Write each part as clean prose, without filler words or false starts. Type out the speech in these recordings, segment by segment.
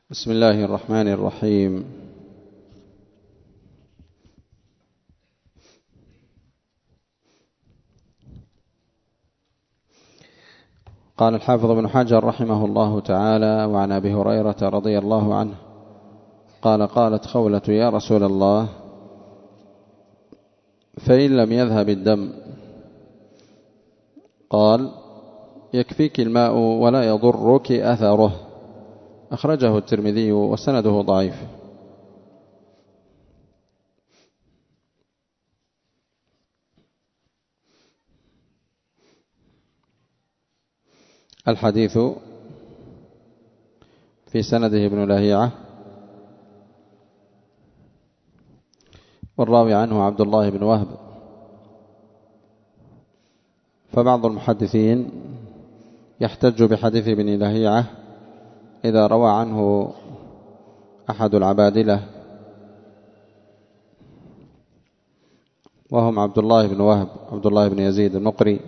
بسم الله الرحمن الرحيم. قال الحافظ ابن حجر رحمه الله تعالى: وعن أبي هريرة رضي الله عنه قال: قالت خولة: يا رسول الله، فإن لم يذهب الدم؟ قال: يكفيك الماء ولا يضرك أثره. أخرجه الترمذي وسنده ضعيف. الحديث في سنده ابن لهيعة، والراوي عنه عبد الله بن وهب. فبعض المحدثين يحتج بحديث ابن لهيعة إذا روى عنه أحد العبادلة، وهم عبد الله بن وهب، عبد الله بن يزيد المقري،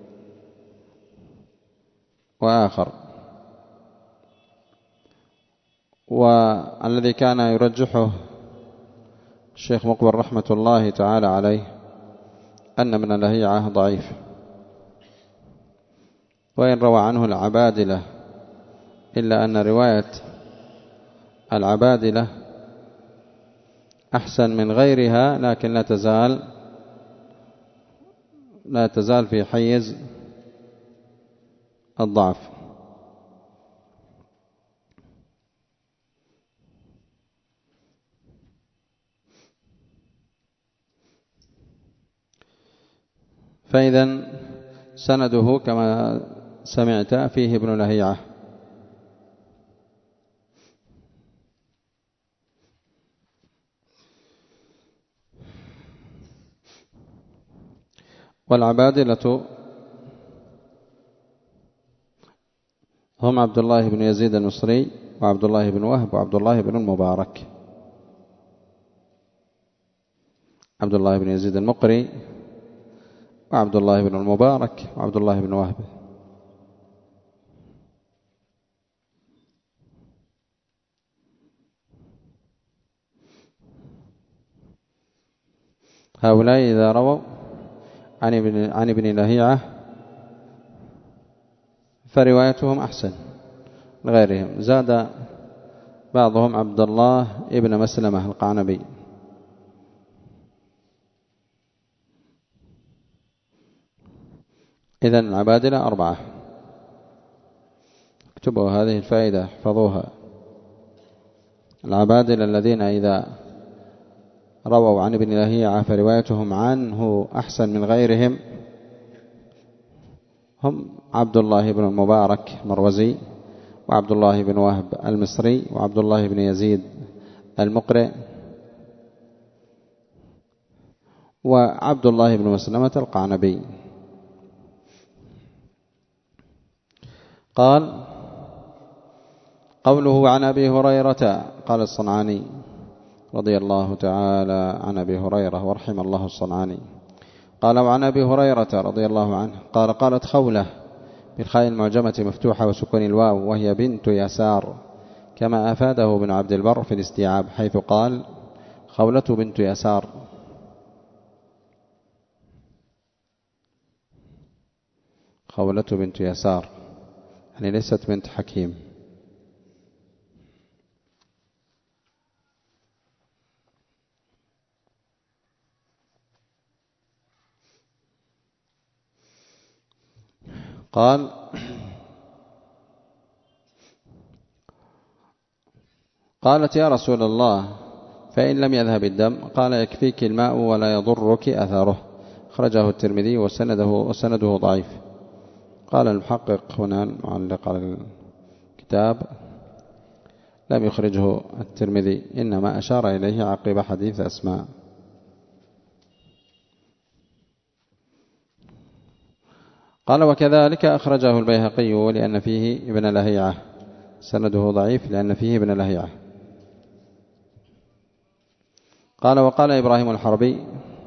وآخر. والذي كان يرجحه الشيخ مقبل رحمة الله تعالى عليه أن ابن لهيعة ضعيف، وإن روى عنه العبادلة، إلا أن رواية العبادلة أحسن من غيرها، لكن لا تزال في حيز الضعف. فإذا سنده كما سمعت فيه ابن لهيعة. والعبادلة هم عبد الله بن يزيد المصري، وعبد الله بن وهب، وعبد الله بن المبارك. عبد الله بن يزيد المقري، وعبد الله بن المبارك، وعبد الله بن وهب. هؤلاء إذا رووا عن ابن لهيعة فروايتهم أحسن لغيرهم. زاد بعضهم عبد الله ابن مسلمة القعنبي. إذن العبادلة 4. اكتبوا هذه الفائدة، احفظوها. العبادلة الذين إذا رووا عن ابن لهيعة فروايتهم عنه أحسن من غيرهم هم عبد الله بن المبارك المروزي، وعبد الله بن وهب المصري، وعبد الله بن يزيد المقرئ، وعبد الله بن مسلمة القعنبي. قال: قوله عن أبي هريرة. قال الصنعاني رضي الله تعالى عن أبي هريرة ورحم الله الصنعاني قال: وعن أبي هريرة رضي الله عنه قال: قالت خولة بالخاء المعجمة مفتوحة وسكون الواو، وهي بنت يسار، كما أفاده ابن عبد البر في الاستيعاب، حيث قال: خولة بنت يسار. خولة بنت يسار يعني ليست بنت حكيم. قال: قالت: يا رسول الله، فإن لم يذهب الدم؟ قال: يكفيك الماء ولا يضرك أثره. أخرجه الترمذي وسنده ضعيف. قال المحقق هنا المعلق على الكتاب: لم يخرجه الترمذي، إنما أشار إليه عقب حديث أسماء. قال: وكذلك أخرجه البيهقي لأن فيه ابن لهيعة. سنده ضعيف لأن فيه ابن لهيعة. قال: وقال إبراهيم الحربي: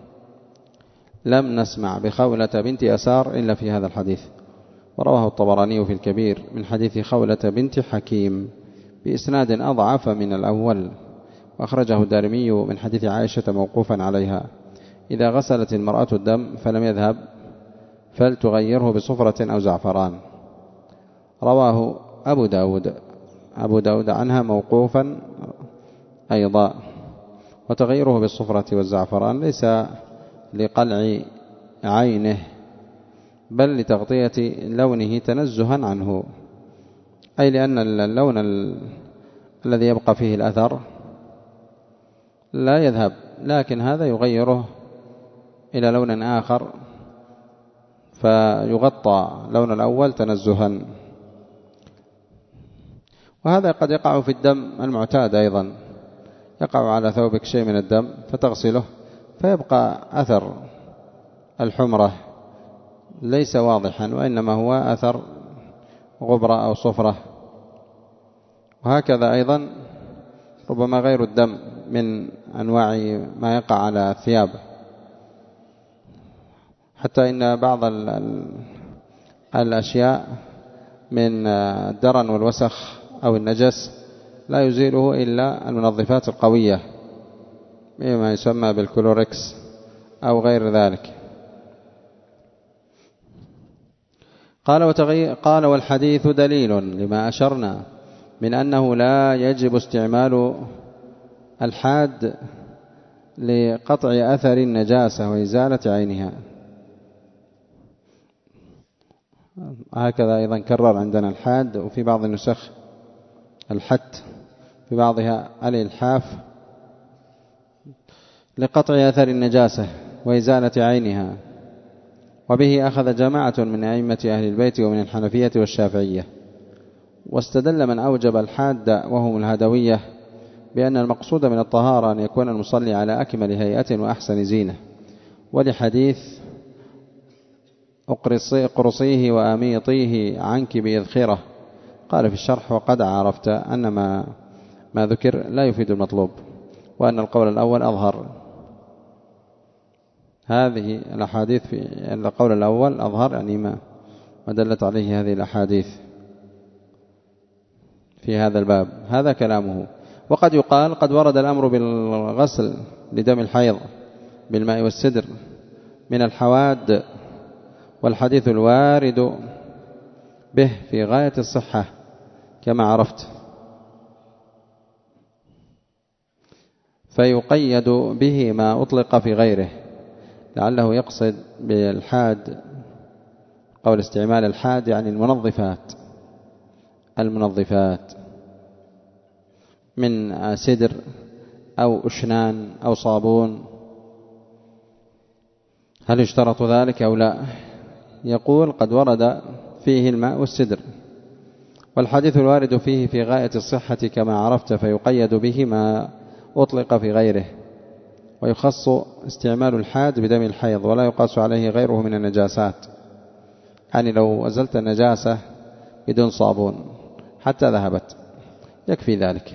لم نسمع بخولة بنت يسار إلا في هذا الحديث. ورواه الطبراني في الكبير من حديث خولة بنت حكيم بإسناد أضعف من الأول، وأخرجه الدارمي من حديث عائشة موقوفا عليها: إذا غسلت المرأة الدم فلم يذهب فلتغيره بصفرة أو زعفران. رواه أبو داود عنها موقوفا أيضا. وتغيره بالصفرة والزعفران ليس لقلع عينه بل لتغطية لونه تنزها عنه، أي لأن اللون الذي يبقى فيه الأثر لا يذهب، لكن هذا يغيره إلى لون آخر فيغطى لون الأول تنزها. وهذا قد يقع في الدم المعتاد أيضا، يقع على ثوبك شيء من الدم فتغسله فيبقى أثر الحمرة ليس واضحا، وإنما هو أثر غبرة أو صفرة. وهكذا أيضا ربما غير الدم من أنواع ما يقع على الثياب، حتى إن بعض الأشياء من الدرن والوسخ أو النجس لا يزيله إلا المنظفات القوية مما يسمى بالكلوركس أو غير ذلك. قال والحديث دليل لما أشرنا من أنه لا يجب استعمال الحاد لقطع أثر النجاسة وإزالة عينها. هكذا أيضا كرر عندنا الحاد، وفي بعض النسخ الحت، في بعضها الإلحاف، لقطع أثر النجاسة وإزالة عينها. وبه أخذ جماعة من أئمة أهل البيت ومن الحنفية والشافعية. واستدل من أوجب الحاد وهم الهدوية بأن المقصود من الطهارة أن يكون المصلي على أكمل هيئة وأحسن زينة، ولحديث قرصيه وأميطيه عنك بإذخرة. قال في الشرح: وقد عرفت أن ما ذكر لا يفيد المطلوب، وأن القول الأول أظهر. هذه الأحاديث في القول الأول أظهر، يعني ما دلت عليه هذه الأحاديث في هذا الباب. هذا كلامه. وقد يقال قد ورد الأمر بالغسل لدم الحيض بالماء والسدر من الحواد، والحديث الوارد به في غاية الصحة كما عرفت، فيقيد به ما أطلق في غيره، لعله يقصد بالحاد قول استعمال الحاد يعني المنظفات من سدر أو أشنان أو صابون. هل يشترط ذلك أو لا؟ يقول قد ورد فيه الماء والسدر، والحديث الوارد فيه في غاية الصحة كما عرفت، فيقيد به ما أطلق في غيره، ويخص استعمال الحاد بدم الحيض ولا يقاس عليه غيره من النجاسات. يعني لو أزلت النجاسة بدون صابون حتى ذهبت يكفي ذلك.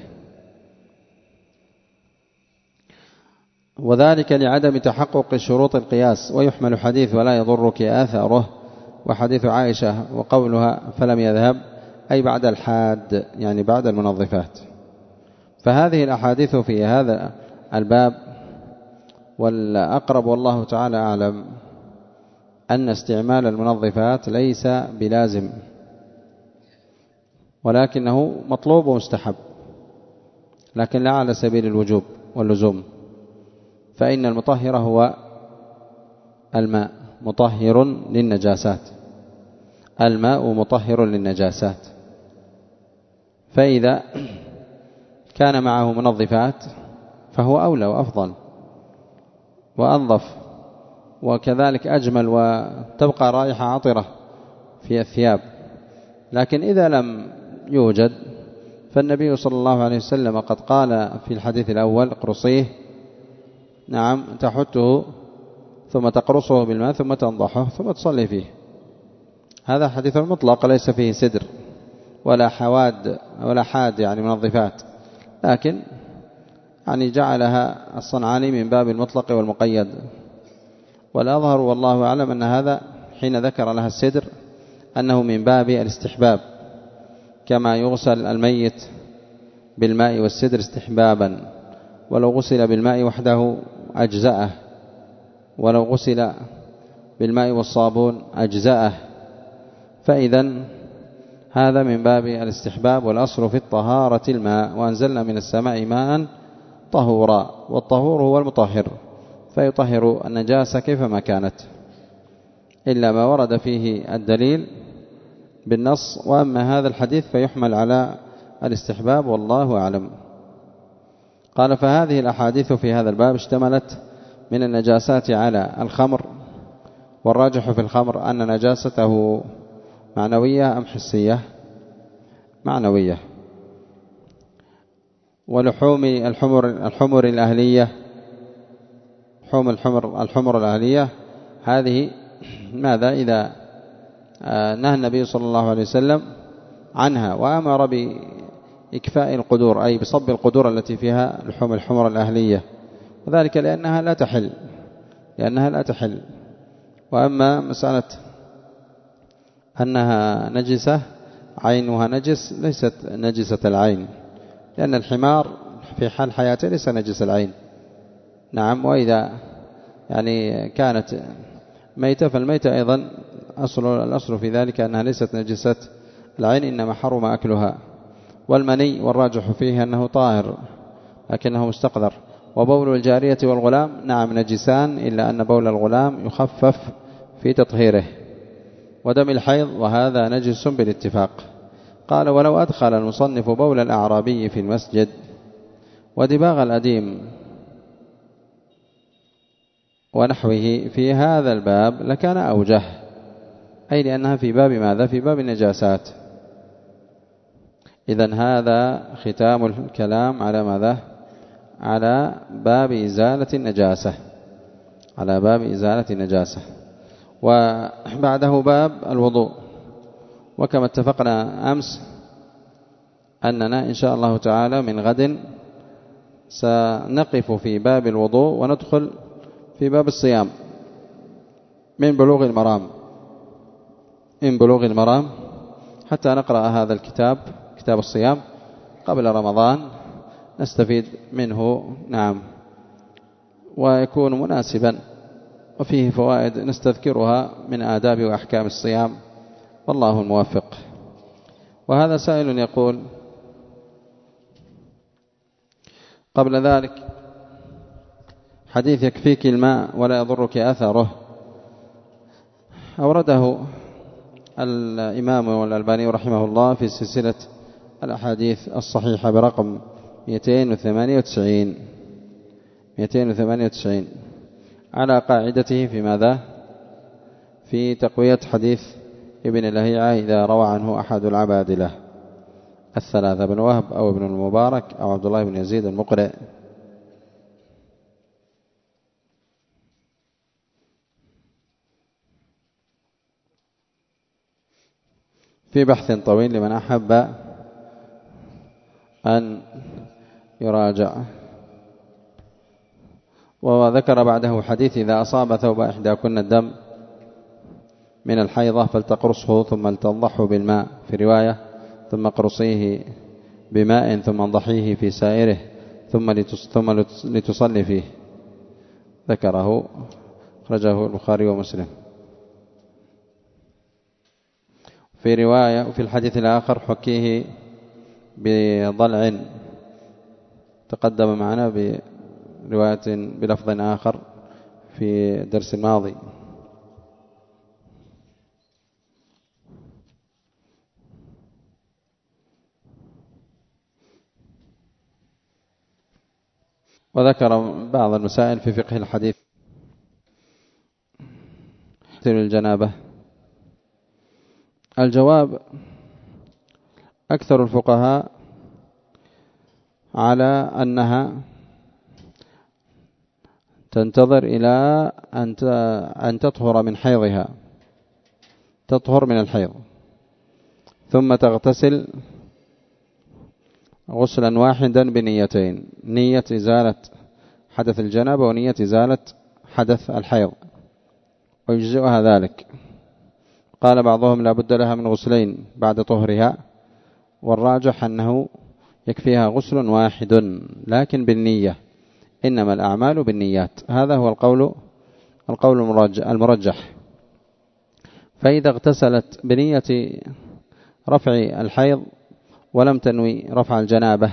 وذلك لعدم تحقق شروط القياس. ويحمل حديث ولا يضرك آثاره وحديث عائشة وقولها فلم يذهب أي بعد الحاد، يعني بعد المنظفات. فهذه الأحاديث في هذا الباب، والأقرب والله تعالى أعلم أن استعمال المنظفات ليس بلازم، ولكنه مطلوب ومستحب، لكن لا على سبيل الوجوب واللزوم. فإن المطهر هو الماء مطهر للنجاسات، الماء مطهر للنجاسات. فإذا كان معه منظفات فهو أولى وأفضل وأنظف، وكذلك أجمل، وتبقى رائحة عطرة في الثياب. لكن إذا لم يوجد فالنبي صلى الله عليه وسلم قد قال في الحديث الأول اقرصيه، نعم، تحته ثم تقرصه بالماء ثم تنضحه ثم تصلي فيه. هذا حديث مطلق ليس فيه سدر ولا حواد ولا حاد يعني منظفات، لكن يعني جعلها الصنعاني من باب المطلق والمقيد. والأظهر والله أعلم أن هذا حين ذكر لها السدر أنه من باب الاستحباب، كما يغسل الميت بالماء والسدر استحبابا، ولو غسل بالماء وحده أجزأه، ولو غسل بالماء والصابون أجزأه. فإذا هذا من باب الاستحباب، والأصل في الطهارة الماء، وأنزلنا من السماء ماء طهورا، والطهور هو المطهر، فيطهر النجاسة كيفما كانت، إلا ما ورد فيه الدليل بالنص، وأما هذا الحديث فيحمل على الاستحباب والله أعلم. قال فهذه الأحاديث في هذا الباب اشتملت من النجاسات على الخمر، والراجح في الخمر أن نجاسته معنوية أم حسية؟ معنوية. ولحوم الحمر الأهلية، حوم الحمر الأهلية هذه ماذا إذا نهى النبي صلى الله عليه وسلم عنها وأمر بإكفاء القدور، أي بصب القدور التي فيها لحوم الحمر الأهلية، وذلك لأنها لا تحل. وأما مسألة أنها نجسة عينها نجس، ليست نجسة العين، لأن الحمار في حال حياته ليس نجس العين. نعم. وإذا يعني كانت ميتة، فالميتة أيضا الأصل في ذلك أنها ليست نجسة العين، إنما حرم أكلها. والمني والراجح فيه أنه طاهر لكنه مستقذر. وبول الجارية والغلام نعم نجسان، إلا أن بول الغلام يخفف في تطهيره. ودم الحيض وهذا نجس بالاتفاق. قال ولو أدخل المصنف بول الأعرابي في المسجد ودباغ الأديم ونحوه في هذا الباب لكان أوجه، أي لأنها في باب ماذا؟ في باب النجاسات. إذن هذا ختام الكلام على ماذا؟ على باب إزالة النجاسة، على باب إزالة النجاسة. وبعده باب الوضوء. وكما اتفقنا أمس أننا إن شاء الله تعالى من غد سنقف في باب الوضوء وندخل في باب الصيام من بلوغ المرام حتى نقرأ هذا الكتاب، كتاب الصيام، قبل رمضان نستفيد منه. نعم. ويكون مناسبا وفيه فوائد نستذكرها من آداب وأحكام الصيام، والله الموفق. وهذا سائل يقول قبل ذلك حديث يكفيك الماء ولا يضرك أثره أورده الإمام والألباني رحمه الله في سلسلة الأحاديث الصحيحة برقم 298 على قاعدته في ماذا؟ في تقوية حديث ابن لهيعة إذا روى عنه أحد العبادلة الثلاثة، ابن وهب أو ابن المبارك أو عبد الله بن يزيد المقرئ. في بحث طويل لمن أحب أن يراجع. وذكر بعده حديث إذا أصاب ثوب إحداكن الدم من الحيضة فلتقرصه ثم لتنضحه بالماء، في رواية ثم قرصيه بماء ثم انضحيه في سائره ثم لتصلي فيه. ذكره أخرجه البخاري ومسلم. في رواية وفي الحديث الآخر حكيه بضلع، تقدم معنا برواية بلفظ آخر في الدرس الماضي. وذكر بعض المسائل في فقه الحديث. الجنابة. الجواب أكثر الفقهاء على أنها تنتظر إلى أن تطهر من حيضها، تطهر من الحيض ثم تغتسل غسلا واحدا بنيتين، نية إزالة حدث الجنابة ونية إزالة حدث الحيض، ويجزئها ذلك. قال بعضهم لا بد لها من غسلين بعد طهرها، والراجح أنه يكفيها غسل واحد لكن بالنية، إنما الأعمال بالنيات. هذا هو القول المرجح. فإذا اغتسلت بنية رفع الحيض ولم تنوي رفع الجنابة،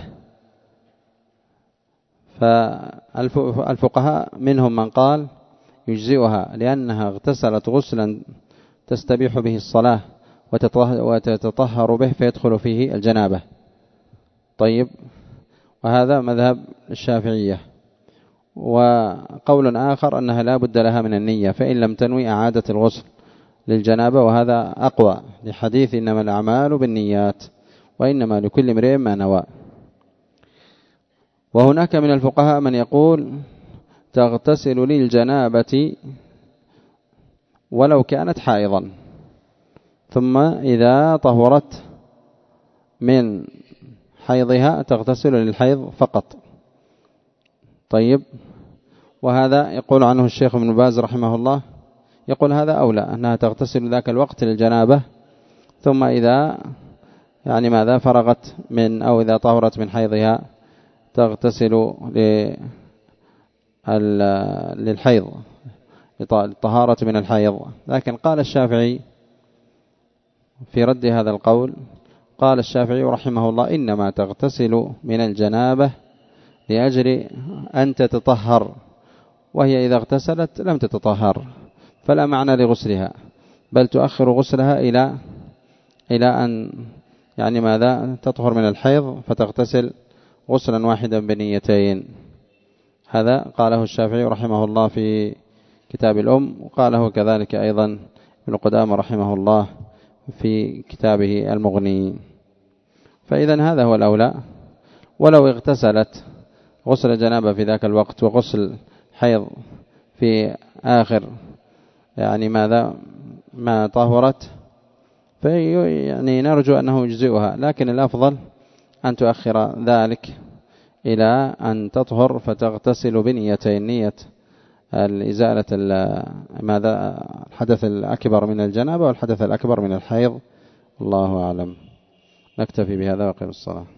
فالفقهاء منهم من قال يجزئها لأنها اغتسلت غسلا تستبيح به الصلاة وتتطهر به فيدخل فيه الجنابة. طيب، وهذا مذهب الشافعية. وقول آخر أنها لا بد لها من النية، فإن لم تنوي أعادت الغسل للجنابة، وهذا أقوى لحديث إنما الأعمال بالنيات وإنما لكل امرئ ما نوى. وهناك من الفقهاء من يقول تغتسل للجنابة ولو كانت حائضا، ثم إذا طهرت من حيضها تغتسل للحيض فقط. طيب، وهذا يقول عنه الشيخ ابن باز رحمه الله، يقول هذا أولى، أنها تغتسل ذاك الوقت للجنابة، ثم إذا فرغت من أو إذا طهرت من حيضها تغتسل للحيض، للطهارة من الحيض. لكن قال الشافعي في رد هذا القول، قال الشافعي رحمه الله إنما تغتسل من الجنابة لأجل أن تتطهر، وهي إذا اغتسلت لم تتطهر فلا معنى لغسلها، بل تؤخر غسلها إلى أن تطهر من الحيض فتغتسل غسلا واحدا بنيتين. هذا قاله الشافعي رحمه الله في كتاب الأم، وقاله كذلك أيضا ابن قدامة رحمه الله في كتابه المغني. فإذا هذا هو الأولى. ولو اغتسلت غسل جنابة في ذاك الوقت وغسل حيض في آخر ما طهرت، نرجو أنه يجزئها، لكن الأفضل أن تؤخر ذلك إلى أن تطهر فتغتسل بنيتين، نية الإزالة الحدث الأكبر من الجنابة والحدث الأكبر من الحيض. الله أعلم. نكتفي بهذا وقم الصلاة.